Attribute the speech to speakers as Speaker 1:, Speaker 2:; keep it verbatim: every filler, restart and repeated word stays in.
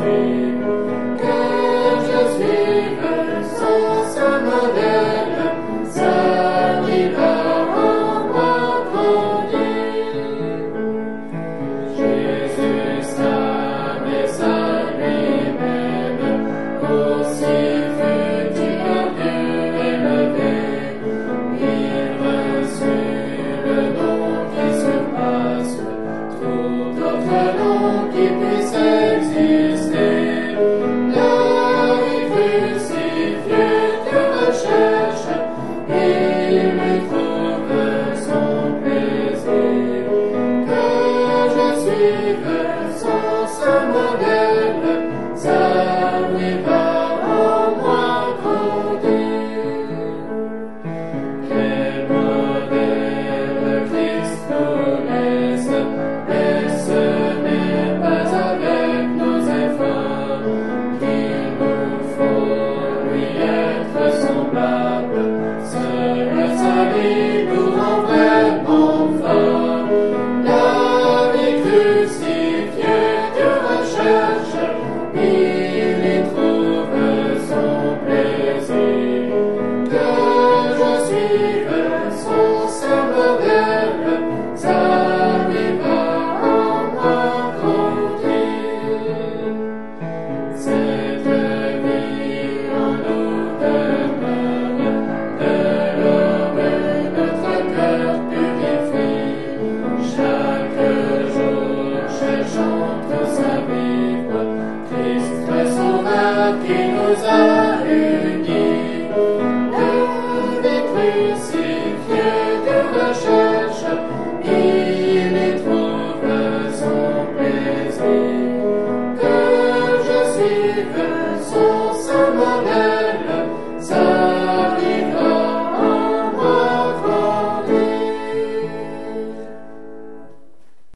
Speaker 1: plaisir, que je suive sans ce modèle, servir en moi grandir. Jésus stable et saint lui-même, aussi fut-il un Dieu élevé, il reçut le nom qui surpasse tout autre nom qui puisse exister. La vie crucifiée que recherche, il lui trouve son plaisir. Que je suive sans ce modèle, ça lui va en moi grandir. Quel modèle Christ nous laisse, mais ce n'est pas avec nos efforts qu'il nous faut lui être semblable. Seul le salut nous rend vraiment forts. La vie crucifiée Dieu recherche, il y trouve son plaisir. Que je suive sans ce modèle, ça lui va en moi grandir. Cette vie en nous demeure, de l'aube notre cœur purifie. Chaque jour, cherchant tous à vivre, Christ le Sauveur qui nous a unis. La vie crucifiée Dieu recherche, il y trouve son plaisir. Que je suive